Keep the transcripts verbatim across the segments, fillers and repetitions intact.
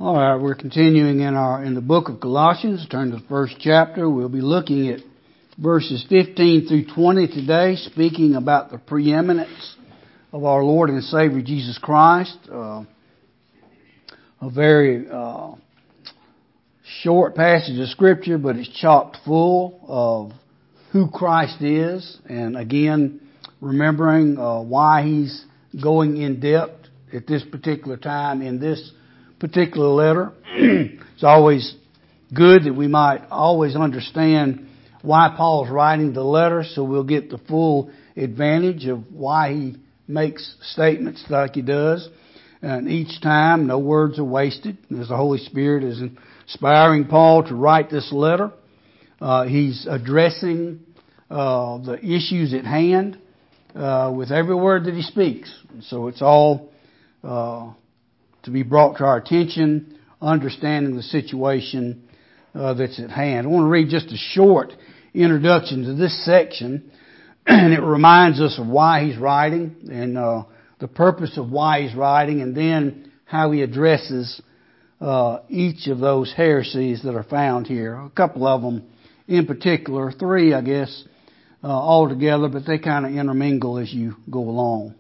All right, we're continuing in our in the book of Colossians. Turn to the first chapter. We'll be looking at verses fifteen through twenty today, speaking about the preeminence of our Lord and Savior Jesus Christ. Uh, a very uh, short passage of Scripture, but it's chock full of who Christ is, and again, remembering uh, why He's going in depth at this particular time in this particular letter. It's always good that we might always understand why Paul's writing the letter, so we'll get the full advantage of why he makes statements like he does. And each time, no words are wasted, as the Holy Spirit is inspiring Paul to write this letter. Uh, he's addressing uh, the issues at hand uh, with every word that he speaks. So it's all uh, to be brought to our attention, understanding the situation uh, that's at hand. I want to read just a short introduction to this section, and it reminds us of why he's writing and uh, the purpose of why he's writing, and then how he addresses uh, each of those heresies that are found here. A couple of them in particular, three I guess, uh, all together, but they kind of intermingle as you go along.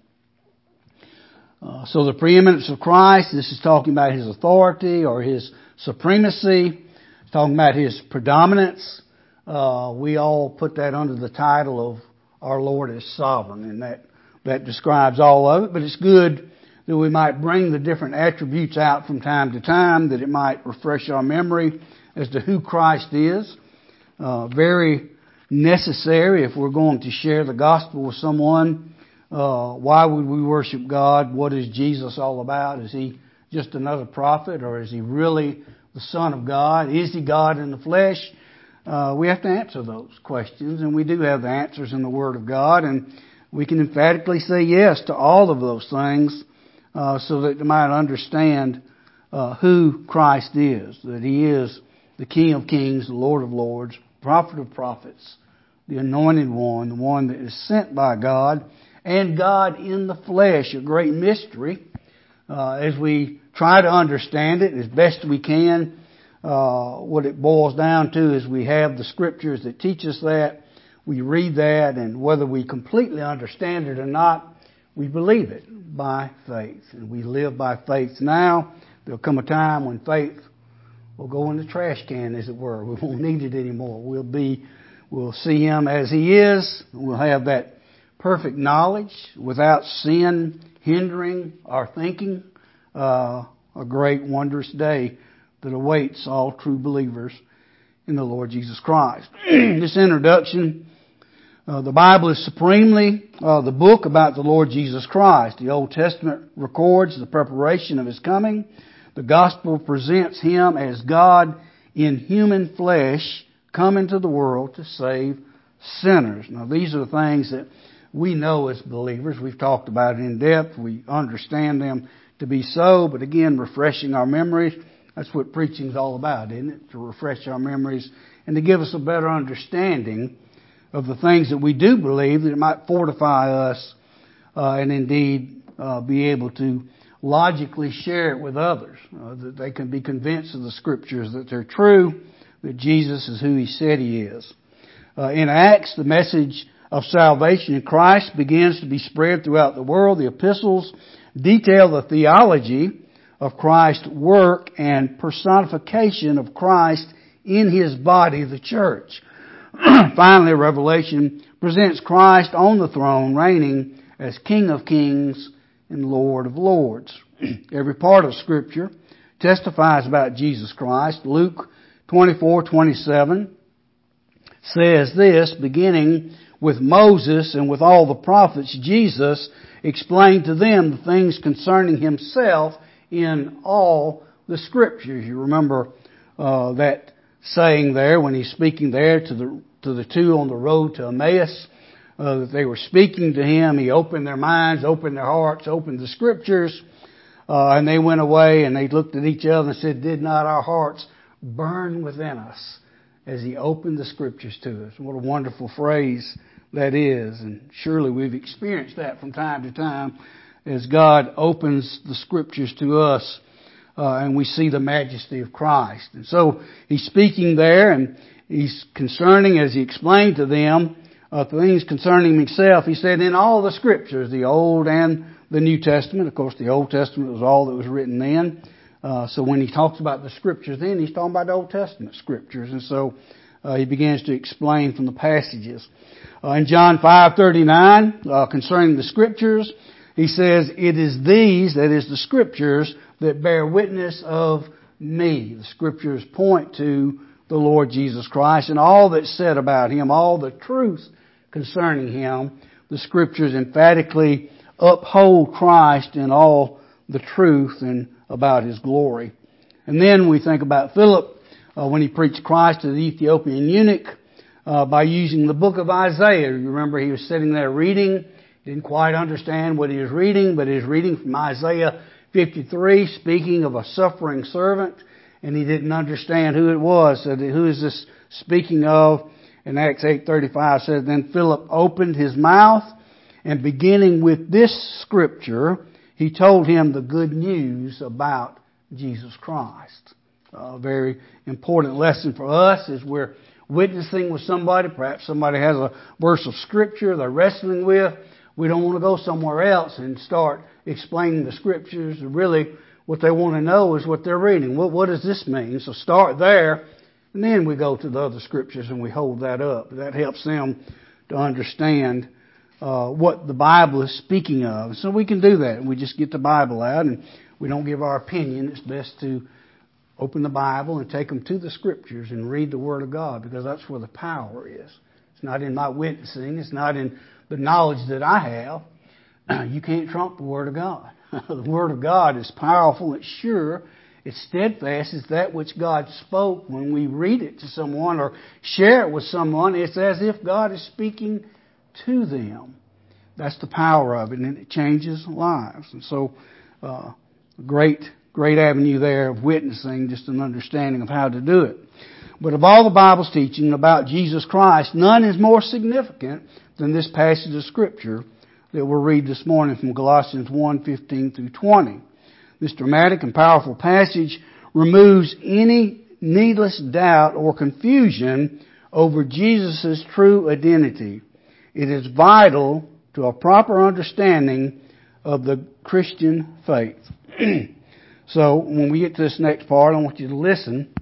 Uh, so the preeminence of Christ, this is talking about His authority or His supremacy. It's talking about His predominance. Uh, we all put that under the title of our Lord as sovereign, and that, that describes all of it. But it's good that we might bring the different attributes out from time to time, that it might refresh our memory as to who Christ is. Uh, very necessary if we're going to share the gospel with someone. Uh, why would we worship God? What is Jesus all about? Is He just another prophet, or is He really the Son of God? Is He God in the flesh? Uh, we have to answer those questions, and we do have the answers in the Word of God, and we can emphatically say yes to all of those things uh, so that they might understand uh, who Christ is, that He is the King of kings, the Lord of lords, prophet of prophets, the anointed one, the one that is sent by God, and God in the flesh, a great mystery. Uh, as we try to understand it as best we can, uh, what it boils down to is we have the Scriptures that teach us that. We read that, and whether we completely understand it or not, we believe it by faith. And we live by faith now. There'll come a time when faith will go in the trash can, as it were. We won't need it anymore. We'll be, we'll see Him as He is. We'll have that perfect knowledge without sin hindering our thinking. Uh, a great, wondrous day that awaits all true believers in the Lord Jesus Christ. This introduction, uh, the Bible is supremely uh, the book about the Lord Jesus Christ. The Old Testament records the preparation of His coming. The Gospel presents Him as God in human flesh come into the world to save sinners. Now, these are the things that we know as believers. We've talked about it in depth. We understand them to be so. But again, refreshing our memories. That's what preaching is all about, isn't it? To refresh our memories and to give us a better understanding of the things that we do believe, that it might fortify us uh, and indeed uh, be able to logically share it with others. Uh, that they can be convinced of the Scriptures, that they're true, that Jesus is who He said He is. Uh, in Acts, the message of salvation in Christ begins to be spread throughout the world. The epistles detail the theology of Christ's work and personification of Christ in His body, the church. Finally, Revelation presents Christ on the throne, reigning as King of kings and Lord of lords. Every part of Scripture testifies about Jesus Christ. Luke twenty-four twenty-seven says this, beginning with Moses and with all the prophets, Jesus explained to them the things concerning Himself in all the Scriptures. You remember uh, that saying there when He's speaking there to the to the two on the road to Emmaus, uh, that they were speaking to Him. He opened their minds, opened their hearts, opened the Scriptures, uh, and they went away and they looked at each other and said, "Did not our hearts burn within us as He opened the Scriptures to us?" What a wonderful phrase that is. And surely we've experienced that from time to time as God opens the Scriptures to us uh, and we see the majesty of Christ. And so he's speaking there, and he's concerning, as he explained to them, uh, things concerning himself. He said, in all the scriptures, the Old and the New Testament, of course the Old Testament was all that was written then. Uh, so when he talks about the scriptures then, he's talking about the Old Testament scriptures. And so uh, he begins to explain from the passages. Uh, in John five thirty-nine, uh, concerning the scriptures, he says, it is these, that is the scriptures, that bear witness of me. The scriptures point to the Lord Jesus Christ and all that's said about him, all the truth concerning him. The scriptures emphatically uphold Christ in all the truth and about his glory. And then we think about Philip uh, when he preached Christ to the Ethiopian eunuch uh, by using the book of Isaiah. You remember he was sitting there reading, didn't quite understand what he was reading, but he was reading from Isaiah fifty-three, speaking of a suffering servant, and he didn't understand who it was. So who is this speaking of? And Acts eight thirty-five says, then Philip opened his mouth, and beginning with this scripture, he told him the good news about Jesus Christ. A very important lesson for us as we're witnessing with somebody. Perhaps somebody has a verse of scripture they're wrestling with. We don't want to go somewhere else and start explaining the scriptures. Really, what they want to know is what they're reading. What, what does this mean? So start there, and then we go to the other scriptures and we hold that up. That helps them to understand Uh, what the Bible is speaking of. So we can do that. We just get the Bible out and we don't give our opinion. It's best to open the Bible and take them to the Scriptures and read the Word of God, because that's where the power is. It's not in my witnessing. It's not in the knowledge that I have. You can't trump the Word of God. The Word of God is powerful. It's sure. It's steadfast. It's that which God spoke. When we read it to someone or share it with someone, it's as if God is speaking to them. That's the power of it, and it changes lives. And so, uh, great, great avenue there of witnessing, just an understanding of how to do it. But of all the Bible's teaching about Jesus Christ, none is more significant than this passage of Scripture that we'll read this morning from Colossians one fifteen through twenty. This dramatic and powerful passage removes any needless doubt or confusion over Jesus' true identity. It is vital to a proper understanding of the Christian faith. So, when we get to this next part, I want you to listen.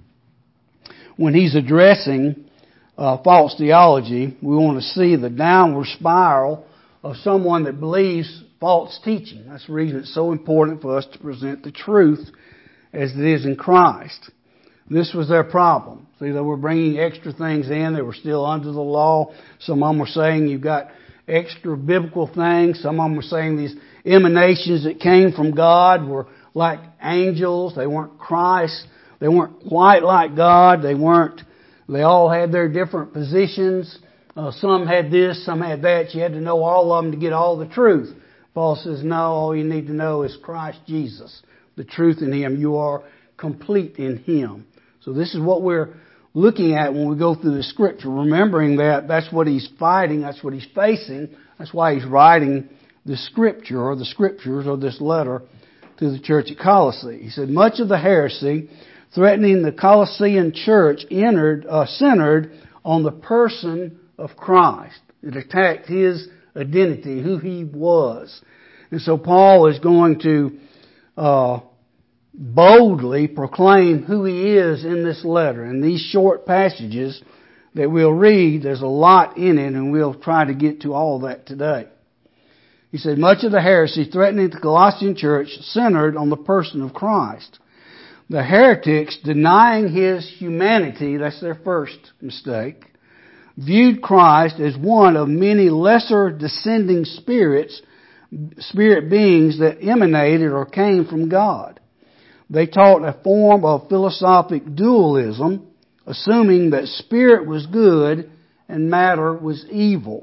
When he's addressing uh, false theology, we want to see the downward spiral of someone that believes false teaching. That's the reason it's so important for us to present the truth as it is in Christ. This was their problem. See, they were bringing extra things in. They were still under the law. Some of them were saying you've got extra biblical things. Some of them were saying these emanations that came from God were like angels. They weren't Christ. They weren't quite like God. They weren't, they all had their different positions. Uh, some had this, some had that. You had to know all of them to get all the truth. Paul says, no, all you need to know is Christ Jesus. The truth in Him. You are complete in Him. So this is what we're looking at when we go through the Scripture, remembering that that's what he's fighting, that's what he's facing. That's why he's writing the Scripture or the Scriptures or this letter to the church at Colossae. He said, much of the heresy threatening the Colossian church entered, uh, centered on the person of Christ. It attacked His identity, who He was. And so Paul is going to uh, boldly proclaim who he is in this letter. In these short passages that we'll read, there's a lot in it, and we'll try to get to all that today. He said, much of the heresy threatening the Colossian church centered on the person of Christ. The heretics, denying His humanity, that's their first mistake, viewed Christ as one of many lesser descending spirits, spirit beings that emanated or came from God. They taught a form of philosophic dualism, assuming that spirit was good and matter was evil.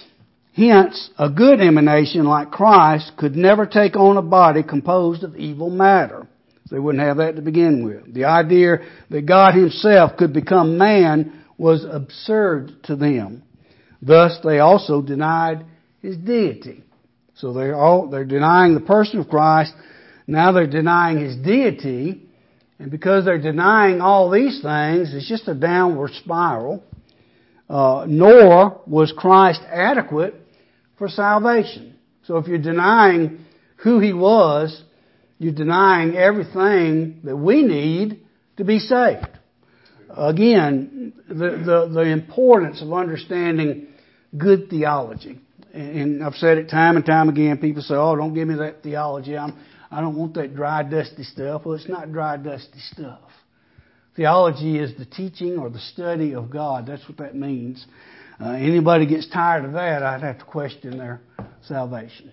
Hence, a good emanation like Christ could never take on a body composed of evil matter. They wouldn't have that to begin with. The idea that God Himself could become man was absurd to them. Thus, they also denied His deity. So they're all, they're denying the person of Christ, Now they're denying His deity. And because they're denying all these things, it's just a downward spiral. Uh, nor was Christ adequate for salvation. So if you're denying who He was, you're denying everything that we need to be saved. Again, the, the, the importance of understanding good theology. And I've said it time and time again. People say, oh, don't give me that theology. I'm, I don't want that dry, dusty stuff. Well, it's not dry, dusty stuff. Theology is the teaching or the study of God. That's what that means. Uh, anybody gets tired of that, I'd have to question their salvation.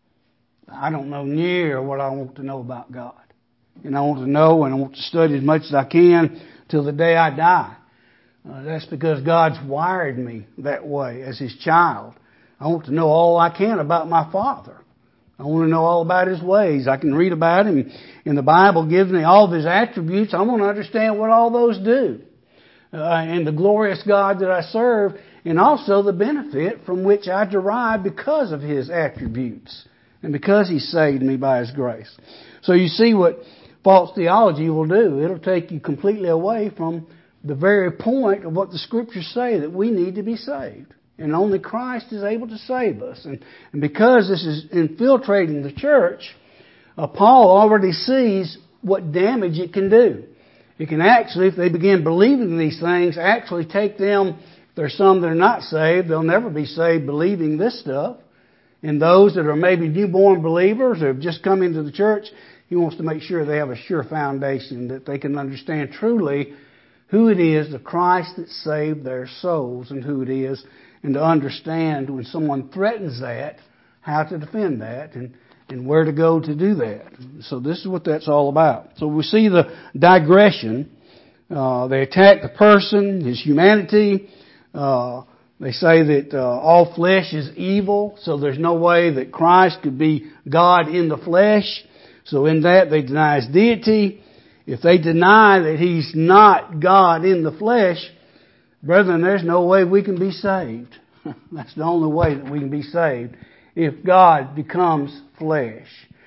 I don't know near what I want to know about God. And I want to know and I want to study as much as I can till the day I die. Uh, that's because God's wired me that way as His child. I want to know all I can about my Father. I want to know all about His ways. I can read about Him. And the Bible gives me all of His attributes. I want to understand what all those do. Uh, and the glorious God that I serve. And also the benefit from which I derive because of His attributes. And because He saved me by His grace. So you see what false theology will do. It'll take you completely away from the very point of what the Scriptures say, that we need to be saved. And only Christ is able to save us. And, and because this is infiltrating the church, uh, Paul already sees what damage it can do. It can actually, if they begin believing these things, actually take them, if there's some that are not saved, they'll never be saved believing this stuff. And those that are maybe newborn believers or have just come into the church, he wants to make sure they have a sure foundation, that they can understand truly who it is, the Christ that saved their souls, and who it is, and to understand when someone threatens that, how to defend that, and, and where to go to do that. So this is what that's all about. So we see the digression. Uh, they attack the person, his humanity. Uh, they say that uh, all flesh is evil, so there's no way that Christ could be God in the flesh. So in that they deny His deity. If they deny that He's not God in the flesh, brethren, there's no way we can be saved. That's the only way that we can be saved. If God becomes flesh.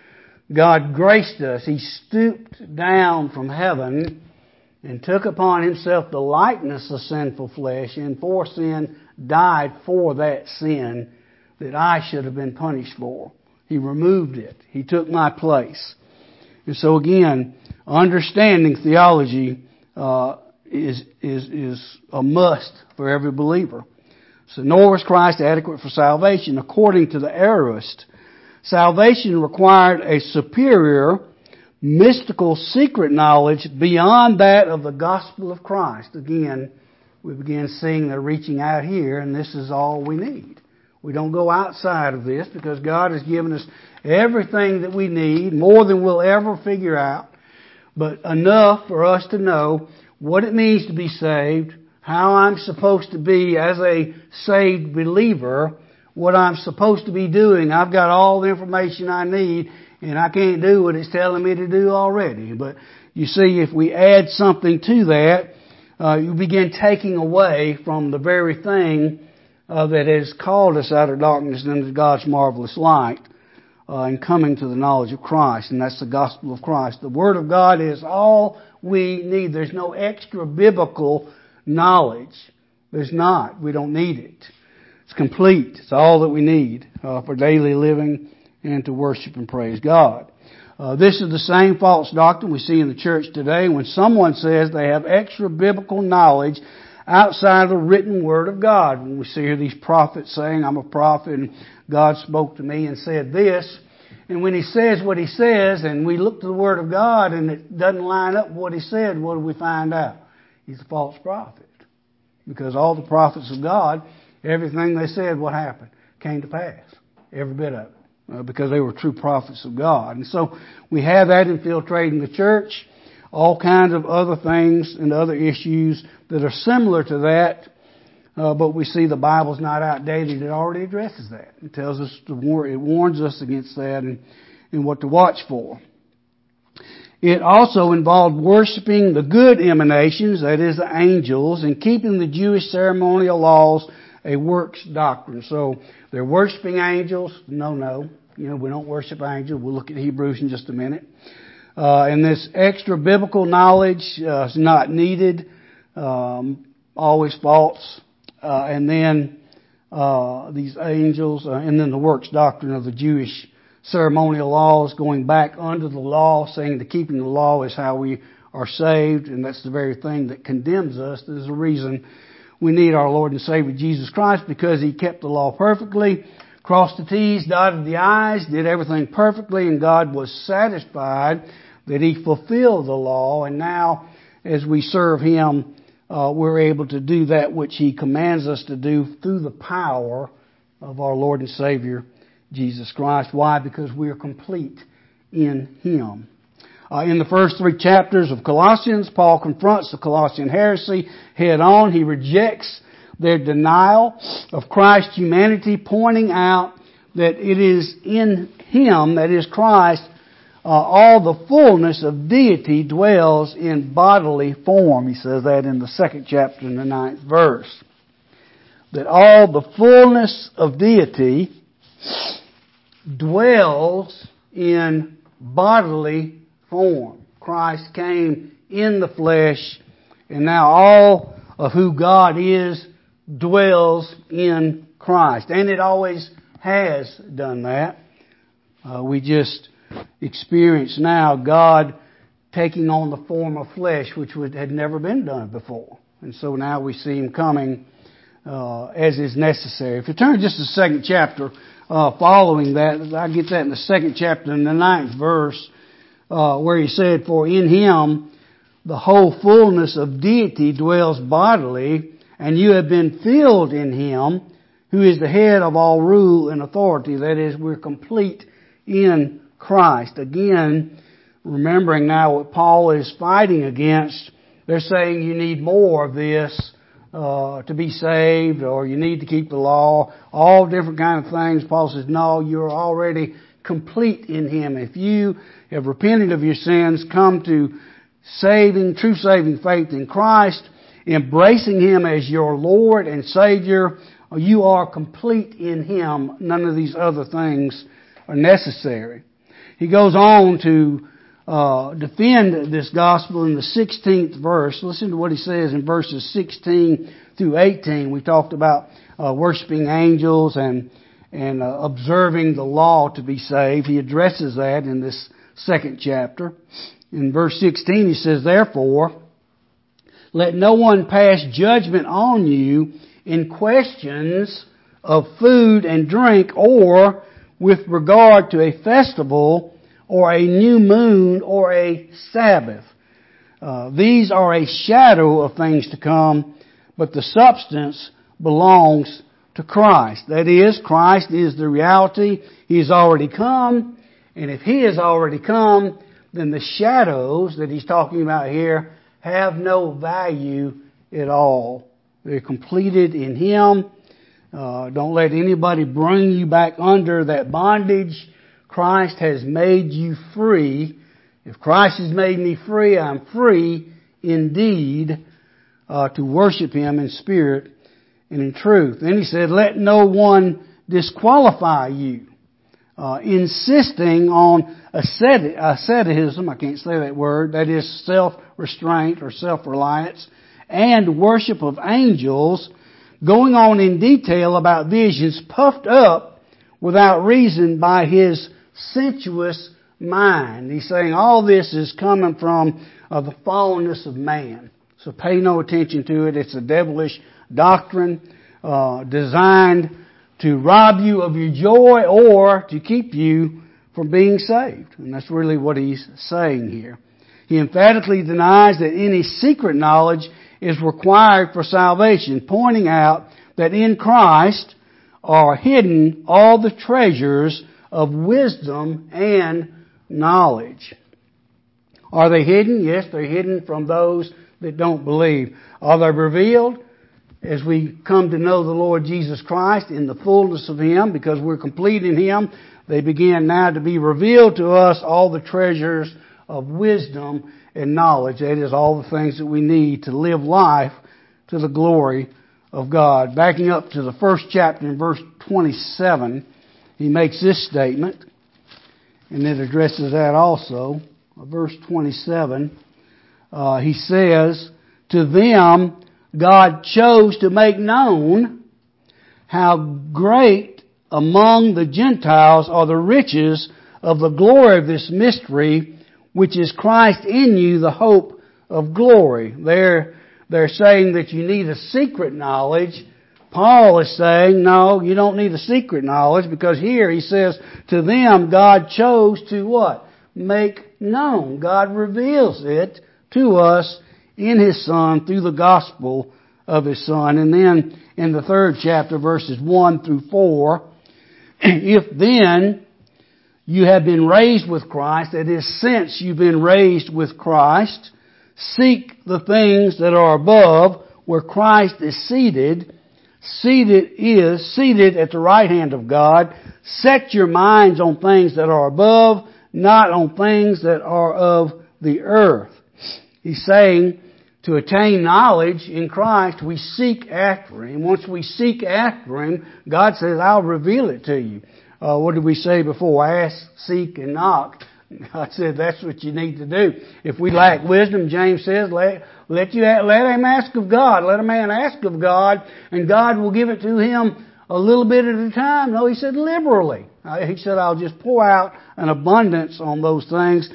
God graced us. He stooped down from heaven and took upon Himself the likeness of sinful flesh, and for sin died for that sin that I should have been punished for. He removed it. He took my place. And so again, understanding theology uh, is is is a must for every believer. So nor was Christ adequate for salvation. According to the aorist, salvation required a superior, mystical, secret knowledge beyond that of the gospel of Christ. Again, we begin seeing they're reaching out here, and this is all we need. We don't go outside of this because God has given us everything that we need, more than we'll ever figure out, but enough for us to know what it means to be saved, how I'm supposed to be as a saved believer, what I'm supposed to be doing. I've got all the information I need, and I can't do what it's telling me to do already. But you see, if we add something to that, uh, you begin taking away from the very thing uh, that has called us out of darkness into God's marvelous light, uh, and coming to the knowledge of Christ, and that's the gospel of Christ. The Word of God is all we need. There's no extra biblical knowledge. There's not. We don't need it. It's complete. It's all that we need uh, for daily living and to worship and praise God. Uh, this is the same false doctrine we see in the church today when someone says they have extra biblical knowledge outside of the written Word of God. When we see here these prophets saying, I'm a prophet and God spoke to me and said this. And when He says what He says and we look to the Word of God and it doesn't line up with what He said, what do we find out? He's a false prophet. Because all the prophets of God, everything they said, what happened? Came to pass. Every bit of it. Uh, because they were true prophets of God. And so we have that infiltrating the church. All kinds of other things and other issues that are similar to that. Uh, but we see the Bible's not outdated. It already addresses that. It tells us, to war- it warns us against that and, and what to watch for. It also involved worshiping the good emanations, that is the angels, and keeping the Jewish ceremonial laws a works doctrine. So they're worshiping angels. No, no. You know, we don't worship angels. We'll look at Hebrews in just a minute. Uh, and this extra biblical knowledge uh, is not needed. Um, always false. Uh, and then uh, these angels, uh, and then the works doctrine of the Jewish ceremonial laws, going back under the law, saying the keeping of the law is how we are saved, and that's the very thing that condemns us. There's a reason we need our Lord and Savior Jesus Christ, because He kept the law perfectly, crossed the T's, dotted the I's, did everything perfectly, and God was satisfied that He fulfilled the law. And now, as we serve Him, uh, we're able to do that which He commands us to do through the power of our Lord and Savior Jesus Christ. Why? Because we are complete in Him. Uh, in the first three chapters of Colossians, Paul confronts the Colossian heresy head on. He rejects their denial of Christ's humanity, pointing out that it is in Him, that is Christ, uh, all the fullness of deity dwells in bodily form. He says that in the second chapter in the ninth verse. That all the fullness of deity dwells in bodily form. Christ came in the flesh, and now all of who God is dwells in Christ. And it always has done that. Uh, we just experience now God taking on the form of flesh, which would, had never been done before. And so now we see Him coming uh, as is necessary. If you turn just the second chapter, uh, following that, I get that in the second chapter in the ninth verse, uh, where He said, "For in Him the whole fullness of deity dwells bodily, and you have been filled in Him, who is the head of all rule and authority." That is, we're complete in Christ. Again, remembering now what Paul is fighting against, they're saying you need more of this uh, to be saved, or you need to keep the law, all different kind of things. Paul says, no, you're already complete in Him. If you have repented of your sins, come to saving, true saving faith in Christ, embracing Him as your Lord and Savior, you are complete in Him. None of these other things are necessary. He goes on to uh, defend this gospel in the sixteenth verse. Listen to what he says in verses sixteen through eighteen. We talked about uh, worshiping angels and and uh, observing the law to be saved. He addresses that in this second chapter. In verse sixteen, he says, "Therefore, let no one pass judgment on you in questions of food and drink, or with regard to a festival, or a new moon, or a Sabbath. Uh, these are a shadow of things to come, but the substance belongs to Christ." That is, Christ is the reality. He has already come, and if He has already come, then the shadows that He's talking about here have no value at all. They're completed in Him. Uh, don't let anybody bring you back under that bondage. Christ has made you free. If Christ has made me free, I'm free indeed uh, to worship Him in spirit and in truth. Then he said, "Let no one disqualify you, uh, insisting on asceti- asceticism," I can't say that word, that is self-restraint or self-reliance, "and worship of angels, going on in detail about visions, puffed up without reason by his sensuous mind." He's saying all this is coming from uh, the fallenness of man. So pay no attention to it. It's a devilish doctrine uh, designed to rob you of your joy or to keep you from being saved. And that's really what he's saying here. He emphatically denies that any secret knowledge is required for salvation, pointing out that in Christ are hidden all the treasures of wisdom and knowledge. Are they hidden? Yes, they're hidden from those that don't believe. Are they revealed? As we come to know the Lord Jesus Christ in the fullness of Him, because we're complete in Him, they begin now to be revealed to us, all the treasures of wisdom and knowledge. That is, all the things that we need to live life to the glory of God. Backing up to the first chapter in verse twenty-seven, he makes this statement. and it addresses that also. Verse twenty-seven, uh, he says, to them God chose to make known how great among the Gentiles are the riches of the glory of this mystery, which is Christ in you, the hope of glory. They're, they're saying that you need a secret knowledge. Paul is saying, no, you don't need a secret knowledge, because here he says, to them God chose to what? Make known. God reveals it to us in His Son through the gospel of His Son. And then in the third chapter, verses one through four, if then you have been raised with Christ, that is, since you've been raised with Christ, seek the things that are above, where Christ is seated. Seated is, seated at the right hand of God. Set your minds on things that are above, not on things that are of the earth. He's saying, to attain knowledge in Christ, we seek after Him. Once we seek after Him, God says, I'll reveal it to you. Uh, what did we say before? Ask, seek, and knock. God said that's what you need to do. If we lack wisdom, James says, let, let, you, let him ask of God. Let a man ask of God, and God will give it to him a little bit at a time. No, He said liberally. Uh, he said, I'll just pour out an abundance on those things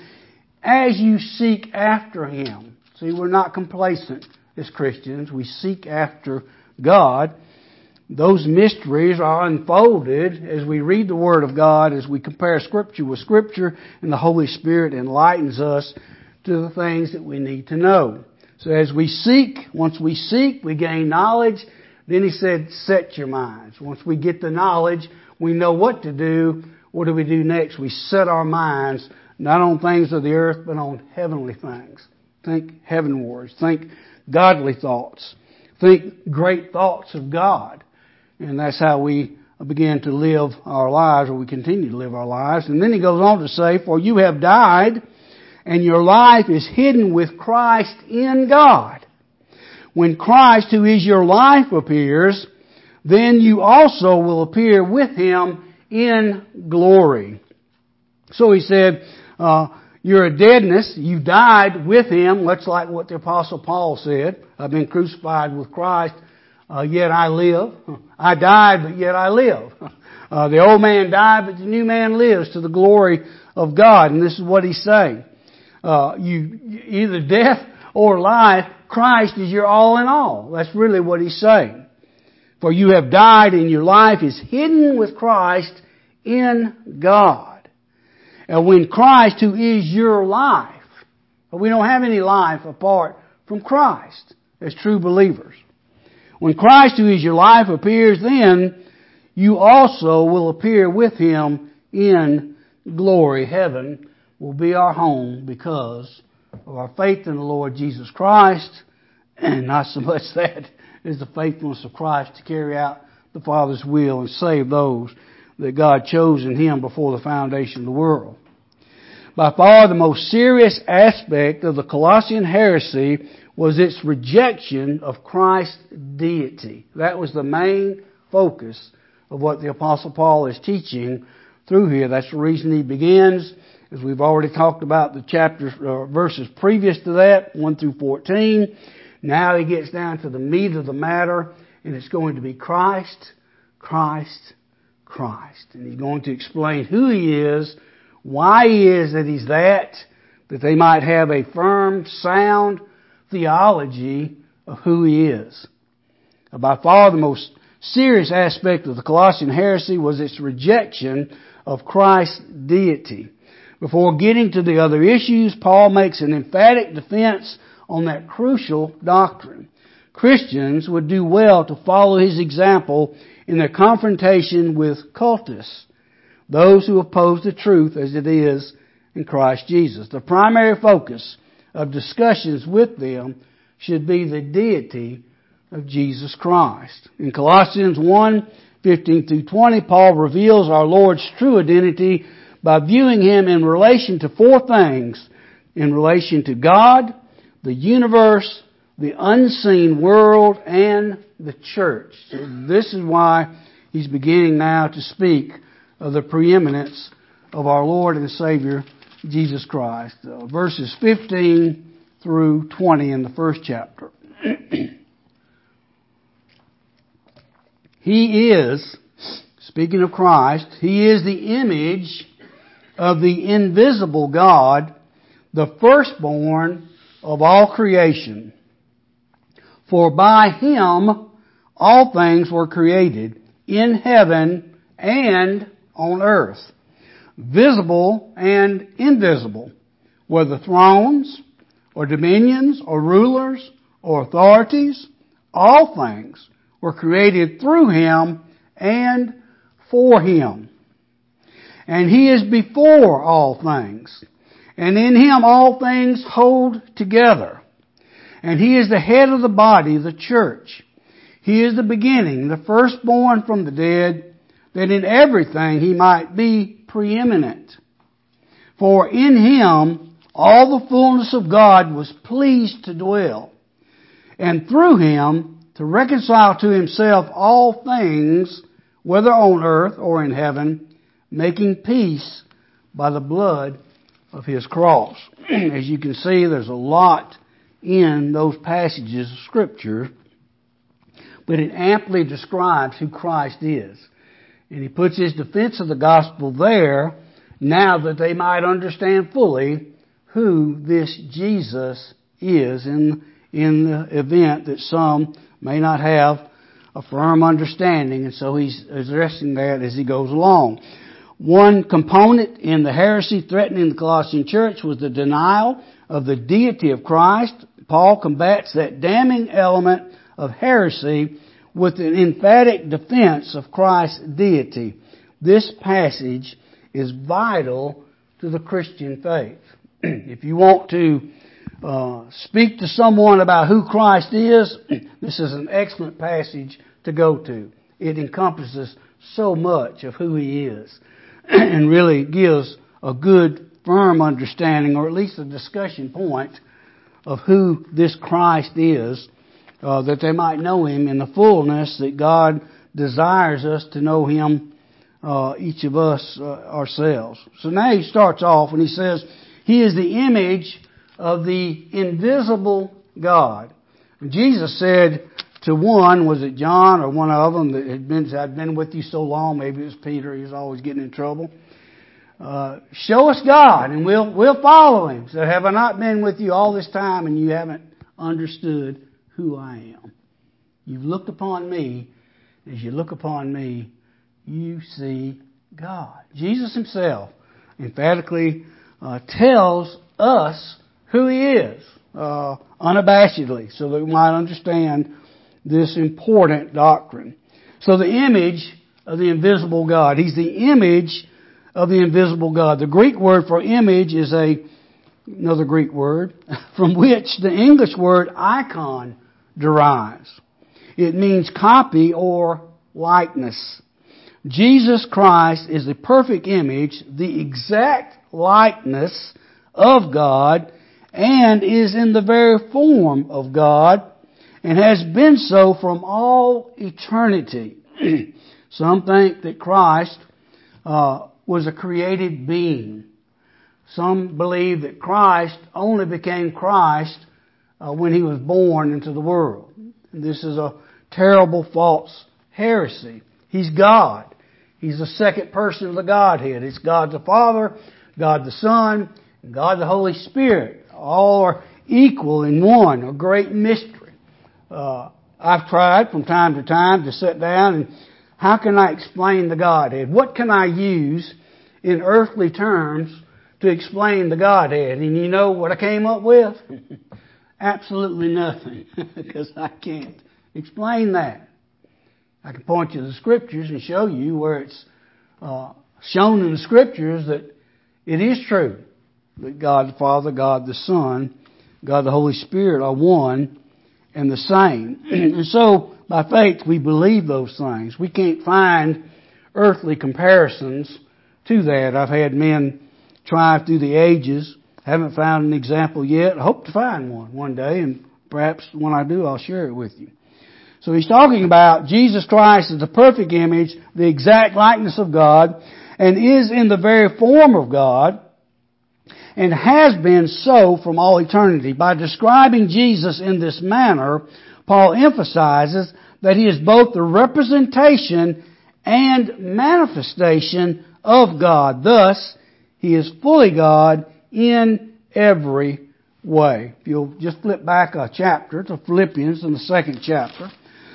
as you seek after Him. See, we're not complacent as Christians. We seek after God. Those mysteries are unfolded as we read the Word of God, as we compare Scripture with Scripture, and the Holy Spirit enlightens us to the things that we need to know. So as we seek, once we seek, we gain knowledge. Then he said, set your minds. Once we get the knowledge, we know what to do. What do we do next? We set our minds not on things of the earth, but on heavenly things. Think heavenwards. Think godly thoughts. Think great thoughts of God. And that's how we begin to live our lives, or we continue to live our lives. And then he goes on to say, for you have died, and your life is hidden with Christ in God. When Christ, who is your life, appears, then you also will appear with Him in glory. So he said, uh, you're a deadness. You died with Him. That's like what the Apostle Paul said. I've been crucified with Christ, uh, yet I live. I died, but yet I live. Uh, the old man died, but the new man lives to the glory of God. And this is what he's saying. Uh, you, either death or life, Christ is your all in all. That's really what he's saying. For you have died, and your life is hidden with Christ in God. And when Christ, who is your life, but we don't have any life apart from Christ as true believers. When Christ, who is your life, appears, then you also will appear with Him in glory. Heaven will be our home because of our faith in the Lord Jesus Christ, and not so much that is the faithfulness of Christ to carry out the Father's will and save those that God chose in Him before the foundation of the world. By far the most serious aspect of the Colossian heresy was its rejection of Christ's deity. That was the main focus of what the Apostle Paul is teaching through here. That's the reason he begins, as we've already talked about the chapters, uh, verses previous to that, one through fourteen. Now he gets down to the meat of the matter, and it's going to be Christ, Christ, Christ. And he's going to explain who He is, why He is that He's that, that they might have a firm, sound theology of who He is. By far the most serious aspect of the Colossian heresy was its rejection of Christ's deity. Before getting to the other issues, Paul makes an emphatic defense on that crucial doctrine. Christians would do well to follow his example in their confrontation with cultists, those who oppose the truth as it is in Christ Jesus. The primary focus of discussions with them should be the deity of Jesus Christ. In Colossians one, fifteen through twenty, Paul reveals our Lord's true identity by viewing Him in relation to four things: in relation to God, the universe, the unseen world, and the church. So this is why he's beginning now to speak of the preeminence of our Lord and Savior, Jesus Christ. Uh, verses fifteen through twenty in the first chapter. He is, speaking of Christ, He is the image of the invisible God, the firstborn of all creation. For by Him all things were created, in heaven and on earth, visible and invisible, whether thrones or dominions or rulers or authorities, all things were created through Him and for Him. And He is before all things, and in Him all things hold together. And He is the head of the body, the church. He is the beginning, the firstborn from the dead, that in everything He might be preeminent. For in Him all the fullness of God was pleased to dwell, and through Him to reconcile to Himself all things, whether on earth or in heaven, making peace by the blood of His cross. As you can see, there's a lot in those passages of Scripture, but it amply describes who Christ is. And He puts His defense of the gospel there now that they might understand fully who this Jesus is in, in the event that some may not have a firm understanding, and so He's addressing that as He goes along. One component in the heresy threatening the Colossian church was the denial of the deity of Christ. Paul combats that damning element of heresy with an emphatic defense of Christ's deity. This passage is vital to the Christian faith. If you want to uh, speak to someone about who Christ is, this is an excellent passage to go to. It encompasses so much of who He is and really gives a good, firm understanding, or at least a discussion point, of who this Christ is, uh, that they might know Him in the fullness that God desires us to know Him, uh, each of us uh, ourselves. So now he starts off and he says, He is the image of the invisible God. Jesus said to one, was it John or one of them that had been, I'd been with you so long, maybe it was Peter, he was always getting in trouble. Uh, show us God and we'll, we'll follow Him. So have I not been with you all this time and you haven't understood who I am? You've looked upon me. As you look upon me, you see God. Jesus Himself emphatically uh, tells us who He is, uh, unabashedly, so that we might understand this important doctrine. So the image of the invisible God. He's the image of the invisible God. The Greek word for image is a another Greek word from which the English word icon derives. It means copy or likeness. Jesus Christ is the perfect image, the exact likeness of God, and is in the very form of God, and has been so from all eternity. Some think that Christ uh, was a created being. Some believe that Christ only became Christ uh, when He was born into the world. And this is a terrible false heresy. He's God. He's the second person of the Godhead. It's God the Father, God the Son, and God the Holy Spirit. All are equal in one, a great mystery. Uh, I've tried from time to time to sit down and how can I explain the Godhead? What can I use in earthly terms to explain the Godhead? And you know what I came up with? Absolutely nothing, because I can't explain that. I can point you to the Scriptures and show you where it's uh, shown in the Scriptures that it is true that God the Father, God the Son, God the Holy Spirit are one and the same. And so, by faith, we believe those things. We can't find earthly comparisons to that. I've had men try through the ages. Haven't found an example yet. I hope to find one one day, and perhaps when I do, I'll share it with you. So he's talking about Jesus Christ as the perfect image, the exact likeness of God, and is in the very form of God, and has been so from all eternity. By describing Jesus in this manner, Paul emphasizes that He is both the representation and manifestation of God. Thus, He is fully God in every way. If you'll just flip back a chapter to Philippians in the second chapter,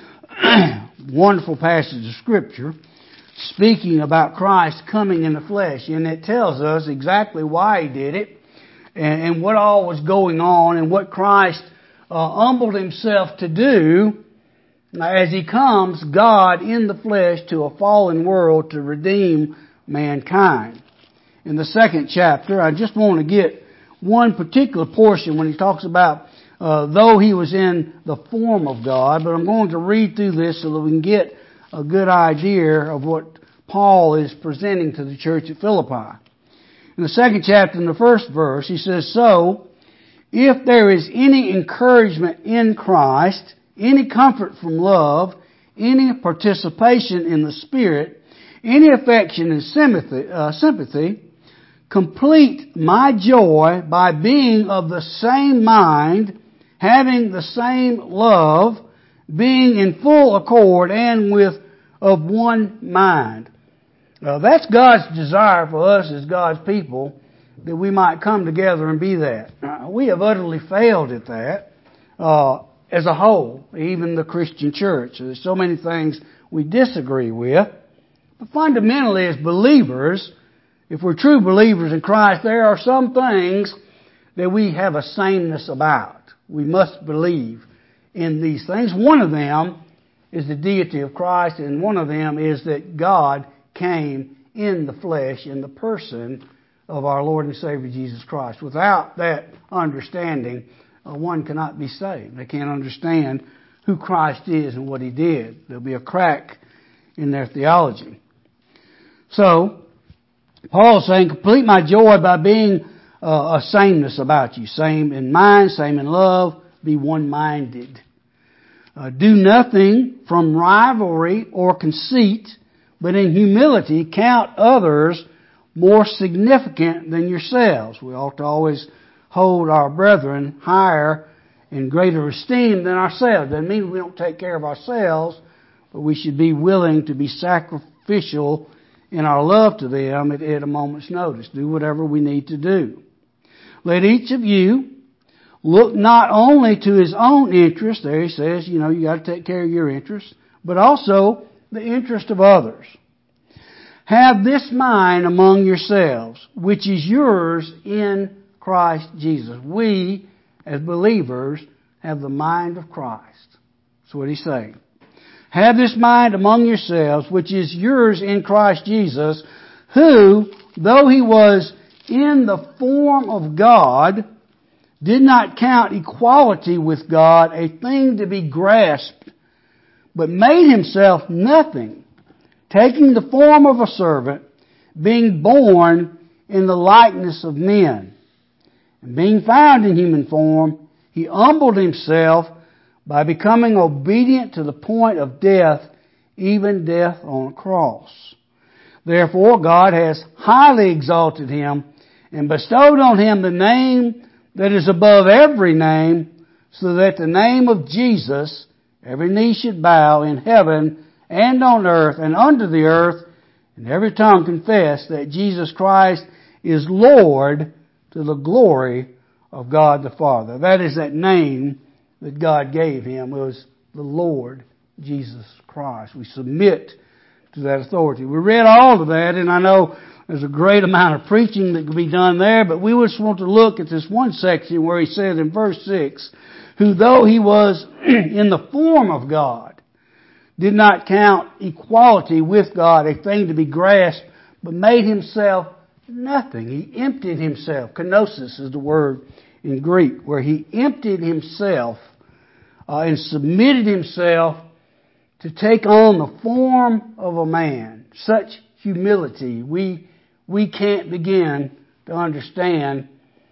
wonderful passage of Scripture, speaking about Christ coming in the flesh, and it tells us exactly why He did it, and, and what all was going on, and what Christ uh, humbled Himself to do as He comes, God in the flesh, to a fallen world to redeem mankind. In the second chapter, I just want to get one particular portion when he talks about uh, though He was in the form of God, but I'm going to read through this so that we can get a good idea of what Paul is presenting to the church at Philippi. In the second chapter, in the first verse, he says, "So, if there is any encouragement in Christ, any comfort from love, any participation in the Spirit, any affection and sympathy, uh, sympathy, complete my joy by being of the same mind, having the same love, being in full accord and with of one mind." Uh, that's God's desire for us as God's people, that we might come together and be that. Uh, we have utterly failed at that uh, as a whole, even the Christian church. There's so many things we disagree with. But fundamentally, as believers, if we're true believers in Christ, there are some things that we have a sameness about. We must believe in these things. One of them is the deity of Christ, and one of them is that God came in the flesh in the person of our Lord and Savior Jesus Christ. Without that understanding, uh, one cannot be saved. They can't understand who Christ is and what He did. There'll be a crack in their theology. So, Paul is saying, complete my joy by being uh, a sameness about you. Same in mind, same in love, be one-minded. Uh, do nothing from rivalry or conceit, but in humility count others more significant than yourselves. We ought to always hold our brethren higher in greater esteem than ourselves. Doesn't mean we don't take care of ourselves, but we should be willing to be sacrificial in our love to them at, at a moment's notice. Do whatever we need to do. Let each of you look not only to his own interest, there he says, you know, you got to take care of your interests, but also the interest of others. Have this mind among yourselves, which is yours in Christ Jesus. We, as believers, have the mind of Christ. That's what he's saying. Have this mind among yourselves, which is yours in Christ Jesus, who, though He was in the form of God, did not count equality with God a thing to be grasped, but made Himself nothing, taking the form of a servant, being born in the likeness of men. And being found in human form, He humbled Himself by becoming obedient to the point of death, even death on a cross. Therefore, God has highly exalted Him and bestowed on Him the name that is above every name, so that the name of Jesus every knee should bow in heaven and on earth and under the earth, and every tongue confess that Jesus Christ is Lord, to the glory of God the Father. That is that name that God gave Him, was the Lord Jesus Christ. We submit to that authority. We read all of that, and I know there's a great amount of preaching that can be done there, but we just want to look at this one section where he says in verse six, who though He was in the form of God, did not count equality with God a thing to be grasped, but made Himself nothing. He emptied Himself. Kenosis is the word in Greek, where He emptied Himself uh, and submitted Himself to take on the form of a man. Such humility. We, we can't begin to understand,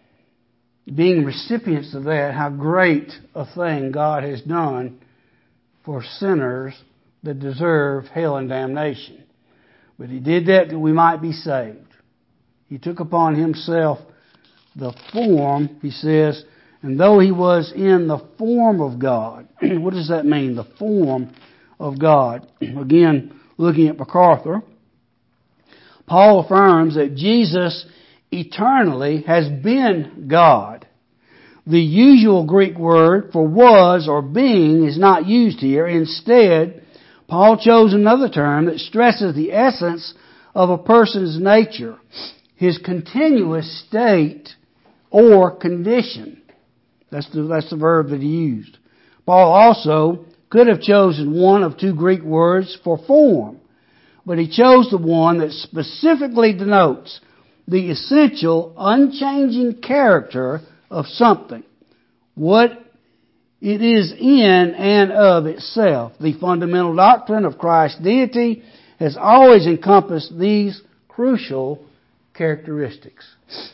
being recipients of that, how great a thing God has done for sinners that deserve hell and damnation. But He did that that we might be saved. He took upon Himself the form, He says, and though He was in the form of God. What does that mean? The form of God. Again, looking at MacArthur, Paul affirms that Jesus eternally has been God. The usual Greek word for was or being is not used here. Instead, Paul chose another term that stresses the essence of a person's nature, his continuous state or condition. That's the, that's the verb that he used. Paul also could have chosen one of two Greek words for form, but he chose the one that specifically denotes the essential, unchanging character of something, what it is in and of itself. The fundamental doctrine of Christ's deity has always encompassed these crucial characteristics.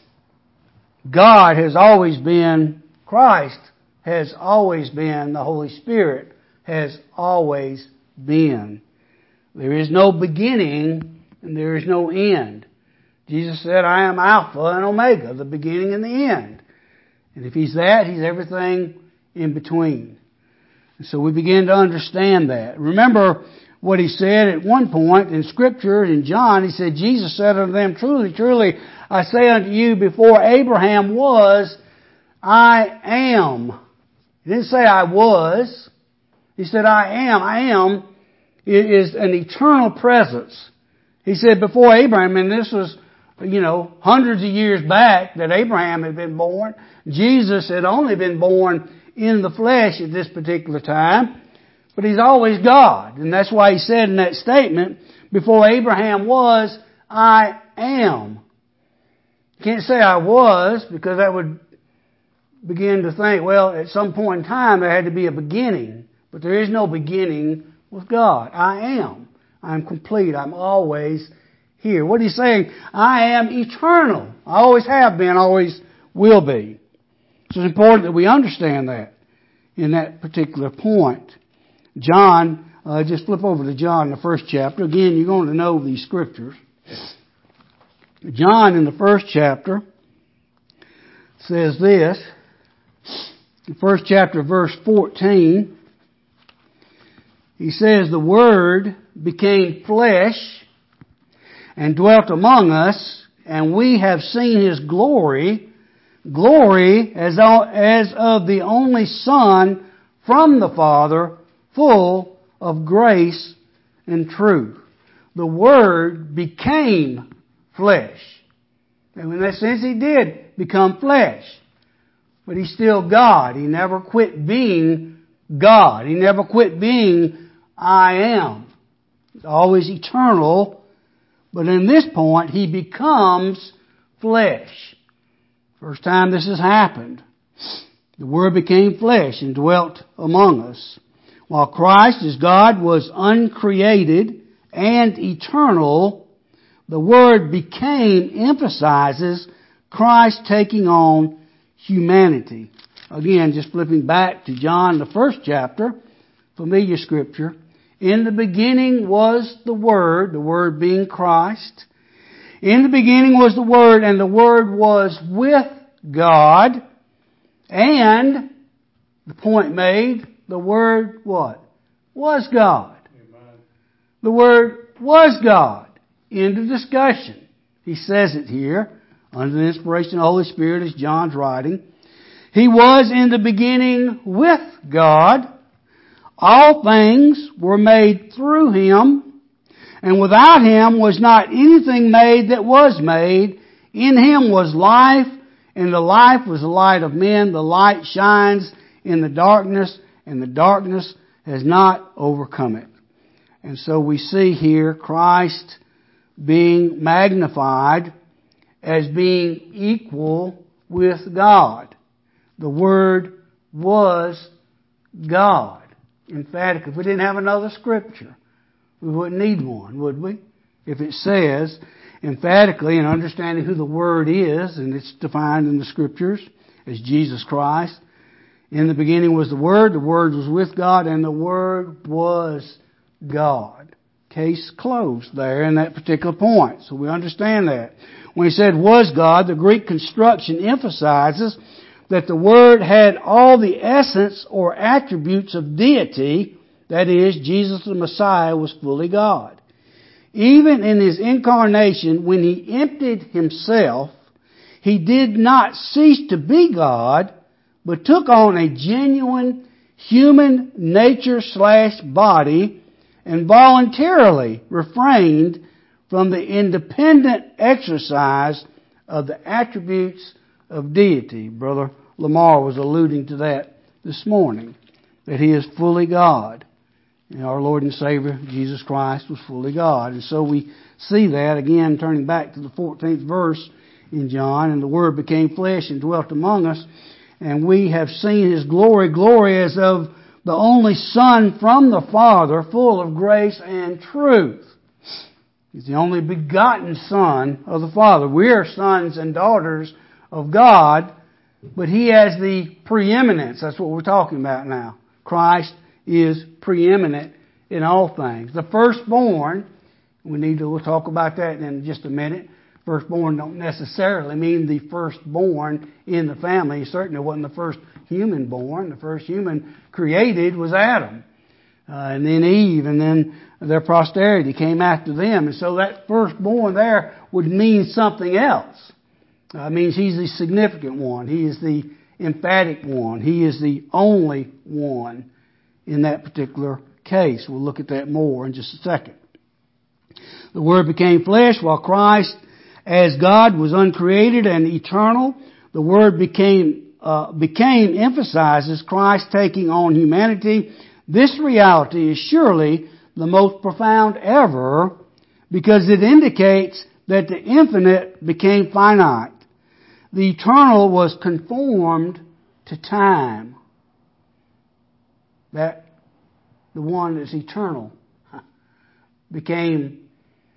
God has always been, Christ has always been, the Holy Spirit has always been. There is no beginning and there is no end. Jesus said, I am Alpha and Omega, the beginning and the end. And if He's that, He's everything in between. And so we begin to understand that. Remember what He said at one point in Scripture, in John, He said, Jesus said unto them, Truly, truly, I say unto you, before Abraham was, I am. He didn't say I was. He said, I am. I am is an eternal presence. He said, before Abraham, and this was, you know, hundreds of years back that Abraham had been born. Jesus had only been born in the flesh at this particular time. But He's always God. And that's why He said in that statement, before Abraham was, I am. You can't say I was, because that would begin to think, well, at some point in time there had to be a beginning. But there is no beginning with God. I am. I'm complete. I'm always here. What He's saying, I am eternal. I always have been, always will be. So it's important that we understand that in that particular point. John, uh, just flip over to John, the first chapter. Again, you're going to know these scriptures. John in the first chapter says this, the first chapter, verse fourteen, he says, the Word became flesh and dwelt among us, and we have seen His glory, glory as as of the only Son from the Father, full of grace and truth. The Word became flesh. And in that sense, He did become flesh. But He's still God. He never quit being God. He never quit being I am. He's always eternal. But in this point, He becomes flesh. First time this has happened. The Word became flesh and dwelt among us. While Christ as God was uncreated and eternal, the Word became emphasizes Christ taking on humanity. Again, just flipping back to John, the first chapter, familiar scripture. In the beginning was the Word, the Word being Christ. In the beginning was the Word, and the Word was with God. And, the point made, the Word what? Was God. Amen. The Word was God. End of discussion. He says it here, under the inspiration of the Holy Spirit as John's writing. He was in the beginning with God. All things were made through Him, and without Him was not anything made that was made. In Him was life, and the life was the light of men. The light shines in the darkness, and the darkness has not overcome it. And so we see here Christ being magnified as being equal with God. The Word was God. Emphatic. If we didn't have another scripture, we wouldn't need one, would we? If it says emphatically, in understanding who the Word is, and it's defined in the scriptures as Jesus Christ. In the beginning was the Word, the Word was with God, and the Word was God. Case closed there in that particular point. So we understand that. When he said was God, the Greek construction emphasizes that the Word had all the essence or attributes of deity. That is, Jesus the Messiah was fully God. Even in His incarnation, when He emptied Himself, He did not cease to be God, but took on a genuine human nature slash body and voluntarily refrained from the independent exercise of the attributes of deity. Brother Lamar was alluding to that this morning, that He is fully God. And our Lord and Savior, Jesus Christ, was fully God. And so we see that, again, turning back to the fourteenth verse in John, and the Word became flesh and dwelt among us, and we have seen His glory, glory as of the only Son from the Father, full of grace and truth. He's the only begotten Son of the Father. We are sons and daughters of God, but He has the preeminence. That's what we're talking about now. Christ is preeminent in all things. The firstborn, we need to, we'll talk about that in just a minute. Firstborn don't necessarily mean the firstborn in the family. He certainly wasn't the first human born. The first human created was Adam. Uh, and then Eve, and then their posterity came after them. And so that firstborn there would mean something else. Uh, it means He's the significant one. He is the emphatic one. He is the only one in that particular case. We'll look at that more in just a second. The Word became flesh while Christ, as God, was uncreated and eternal. The Word became uh, became emphasizes Christ taking on humanity. This reality is surely the most profound ever, because it indicates that the infinite became finite. The eternal was conformed to time. That the one that's eternal became,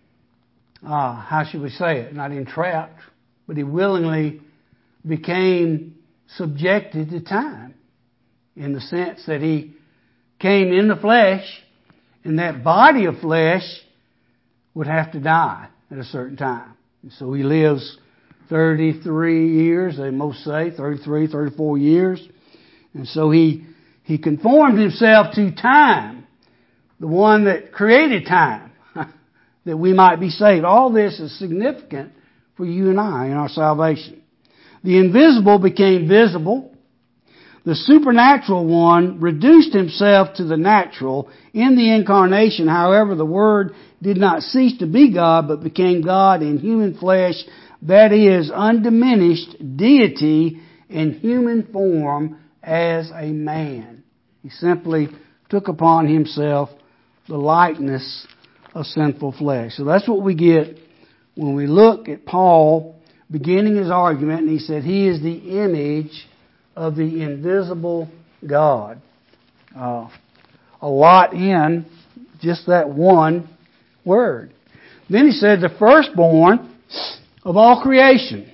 uh, how should we say it, not entrapped, but He willingly became subjected to time, in the sense that He came in the flesh, and that body of flesh would have to die at a certain time. And so He lives thirty-three years, they most say, thirty-three, thirty-four years. And so He He conformed Himself to time, the one that created time, that we might be saved. All this is significant for you and I in our salvation. The invisible became visible. The supernatural one reduced Himself to the natural. In the incarnation, however, the Word did not cease to be God, but became God in human flesh, that is, undiminished deity in human form as a man. He simply took upon Himself the likeness of sinful flesh. So that's what we get when we look at Paul beginning his argument, and he said He is the image of the invisible God. Uh, a lot in just that one word. Then he said the firstborn of all creation.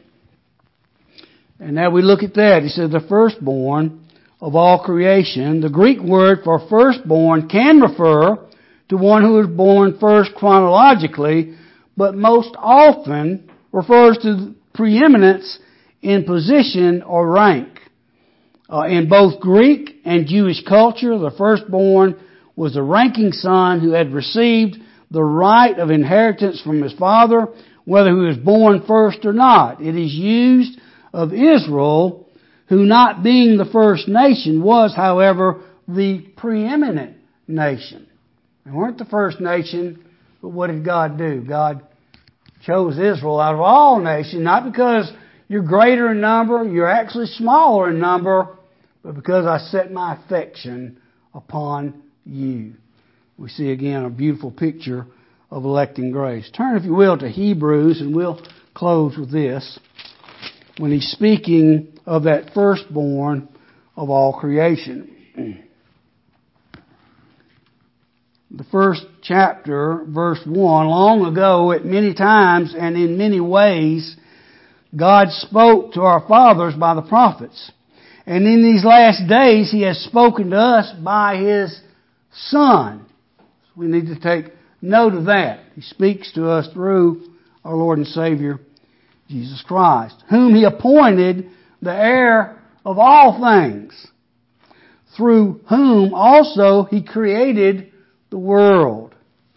And now we look at that. He said the firstborn of all creation. The Greek word for firstborn can refer to one who is born first chronologically, but most often refers to preeminence in position or rank. Uh, in both Greek and Jewish culture, the firstborn was a ranking son who had received the right of inheritance from his father, whether he was born first or not. It is used of Israel, who, not being the first nation, was, however, the preeminent nation. They weren't the first nation, but what did God do? God chose Israel out of all nations, not because you're greater in number, you're actually smaller in number, but because I set my affection upon you. We see again a beautiful picture of electing grace. Turn, if you will, to Hebrews, and we'll close with this. When he's speaking of that firstborn of all creation. The first chapter, verse one, long ago, at many times and in many ways, God spoke to our fathers by the prophets. And in these last days, He has spoken to us by His Son. We need to take note of that. He speaks to us through our Lord and Savior, Jesus Christ, whom He appointed the heir of all things, through whom also He created the world.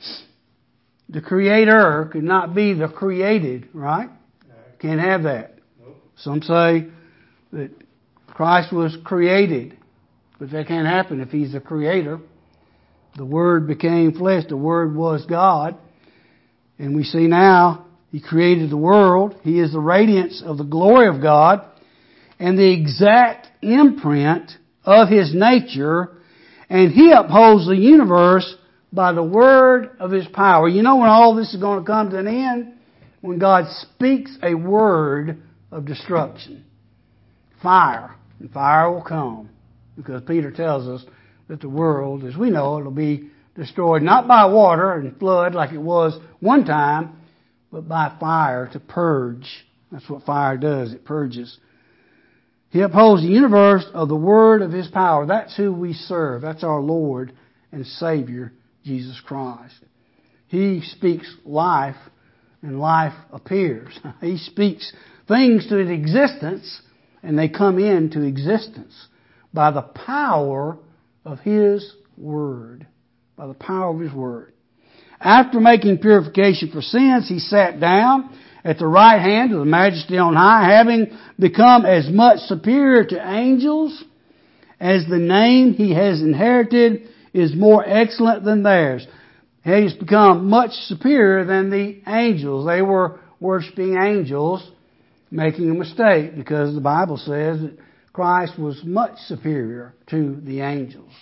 The Creator could not be the created, right? Can't have that. Some say that Christ was created, but that can't happen if He's the Creator. The Word became flesh. The Word was God. And we see now He created the world. He is the radiance of the glory of God and the exact imprint of His nature. And He upholds the universe by the word of His power. You know when all this is going to come to an end? When God speaks a word of destruction. Fire. And fire will come. Because Peter tells us that the world, as we know, it will be destroyed not by water and flood like it was one time, but by fire to purge. That's what fire does. It purges. He upholds the universe of the word of His power. That's who we serve. That's our Lord and Savior, Jesus Christ. He speaks life, and life appears. He speaks things to existence, and they come into existence by the power of His Word. By the power of His Word. After making purification for sins, He sat down at the right hand of the Majesty on high, having become as much superior to angels as the name He has inherited is more excellent than theirs. He's become much superior than the angels. They were worshiping angels, making a mistake, because the Bible says that Christ was much superior to the angels.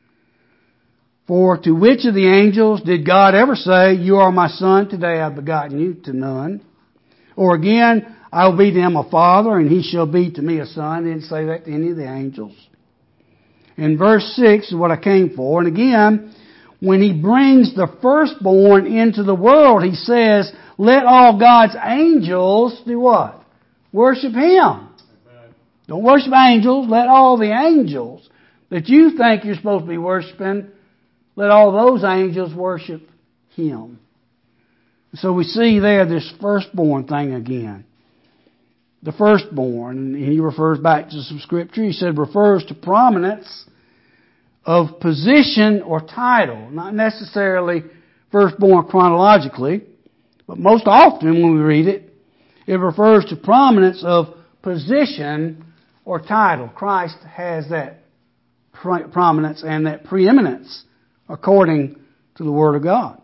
For to which of the angels did God ever say, "You are my son, today I've begotten you"? To none. Or again, "I will be to him a father, and he shall be to me a son." He didn't say that to any of the angels. In verse six is what I came for. And again, when He brings the firstborn into the world, He says, let all God's angels do what? Worship Him. Amen. Don't worship angels. Let all the angels that you think you're supposed to be worshiping, let all those angels worship Him. So we see there this firstborn thing again. The firstborn, and he refers back to some scripture. He said refers to prominence of position or title. Not necessarily firstborn chronologically, but most often when we read it, it refers to prominence of position or title. Christ has that prominence and that preeminence according to the Word of God.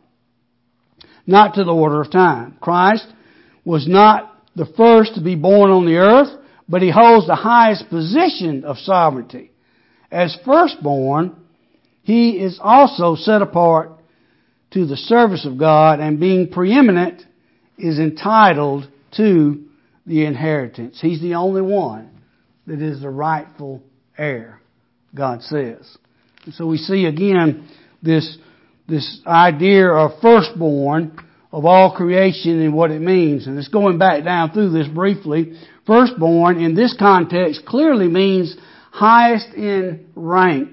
Not to the order of time. Christ was not the first to be born on the earth, but He holds the highest position of sovereignty. As firstborn, He is also set apart to the service of God, and being preeminent is entitled to the inheritance. He's the only one that is the rightful heir, God says. And so we see again this, this idea of firstborn of all creation and what it means. And it's going back down through this briefly. Firstborn in this context clearly means highest in rank,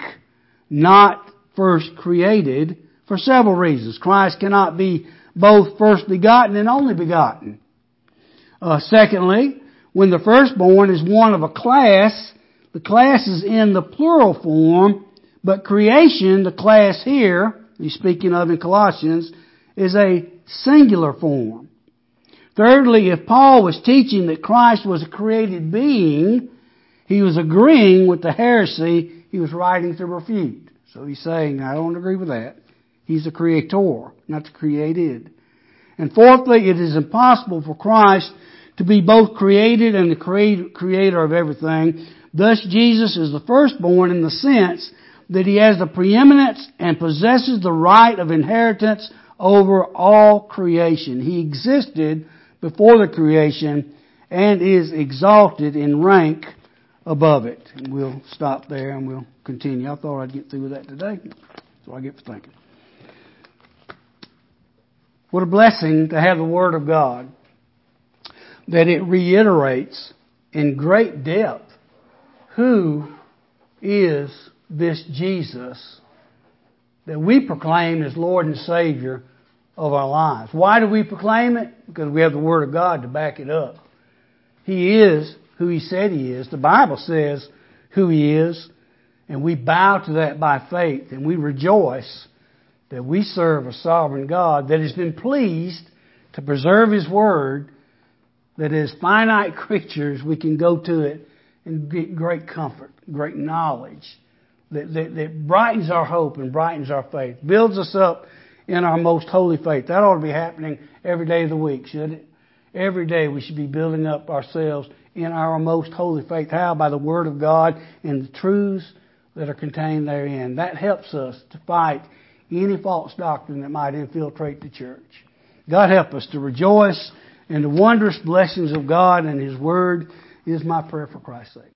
not first created, for several reasons. Christ cannot be both first begotten and only begotten. Uh, secondly, when the firstborn is one of a class, the class is in the plural form, but creation, the class here, he's speaking of in Colossians, is a singular form. Thirdly, if Paul was teaching that Christ was a created being, he was agreeing with the heresy he was writing to refute. So he's saying, I don't agree with that. He's the creator, not the created. And fourthly, it is impossible for Christ to be both created and the creator of everything. Thus, Jesus is the firstborn in the sense that He has the preeminence and possesses the right of inheritance over all creation. He existed before the creation and is exalted in rank above it. And we'll stop there and we'll continue. I thought I'd get through with that today. So I get to thinking. What a blessing to have the Word of God, that it reiterates in great depth who is this Jesus that we proclaim as Lord and Savior of our lives. Why do we proclaim it? Because we have the Word of God to back it up. He is who He said He is. The Bible says who He is. And we bow to that by faith. And we rejoice that we serve a sovereign God that has been pleased to preserve His Word, that as finite creatures we can go to it and get great comfort, great knowledge, that, that, that brightens our hope and brightens our faith, builds us up in our most holy faith. That ought to be happening every day of the week, shouldn't it? Every day we should be building up ourselves in our most holy faith. How? By the Word of God and the truths that are contained therein. That helps us to fight any false doctrine that might infiltrate the church. God help us to rejoice in the wondrous blessings of God and His Word is my prayer for Christ's sake.